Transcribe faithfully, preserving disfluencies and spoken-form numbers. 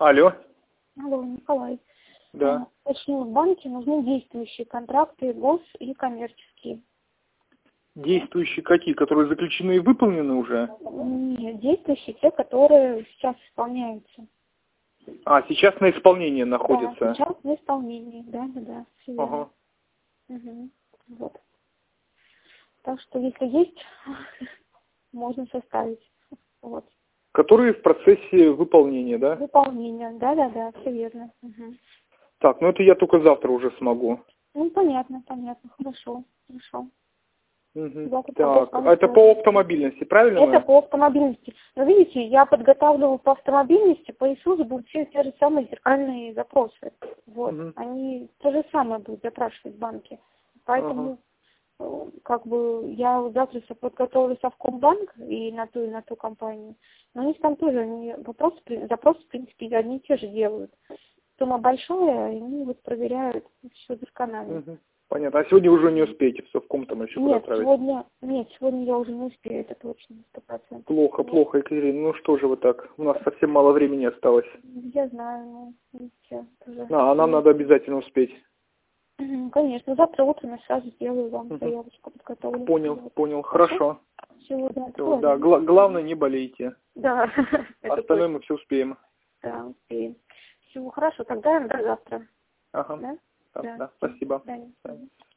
Алло. Алло, Николай. Да. Точнее, в банке нужны действующие контракты, гос и коммерческие. Действующие какие? Которые заключены и выполнены уже? Нет, действующие те, которые сейчас исполняются. А, сейчас на исполнении находятся? Да, сейчас на исполнении, да, да, да. Все верно. Ага. Угу. Вот. Так что, если есть, можно составить. Вот. Которые в процессе выполнения, да? Выполнение, да, да, да, все верно. Угу. Так, ну это я только завтра уже смогу. Ну, понятно, понятно, хорошо, хорошо. Угу. Завтра Так, тогда это по автомобильности, правильно? Это мы? по автомобильности. Но видите, я подготавливала по автомобильности, по Исузу будут все те же самые зеркальные запросы. Вот. Угу. Они то же самое будут запрашивать банки. Поэтому Ага. э, как бы я вот завтра все подготовлю Совкомбанк и на ту, и на ту компанию. Но у них там тоже они вопросы, при- запросы, в принципе, одни и те же делают. Сумма большая, и они вот проверяют все досконально. Угу. Понятно. А сегодня уже не успеете в Совком там еще куда Нет, отправить? сегодня, нет, сегодня я уже не успею, это точно, сто процентов. Плохо, Вот. плохо, Екатерина. Ну что же вы так? У нас совсем мало времени осталось. Я знаю, ну, видите, тоже. А, а нам надо обязательно успеть. Мгм, конечно, завтра утром я сразу сделаю вам Угу. заявочку, подготовлю. Понял, Вот. понял. Хорошо. Всего, да, Всё, да, гла- главное не болейте. Да, это Остальное точно. мы все успеем. Да, успеем. Всего хорошо, тогда до завтра. Ага. Да? Да, Да. да, спасибо. До свидания.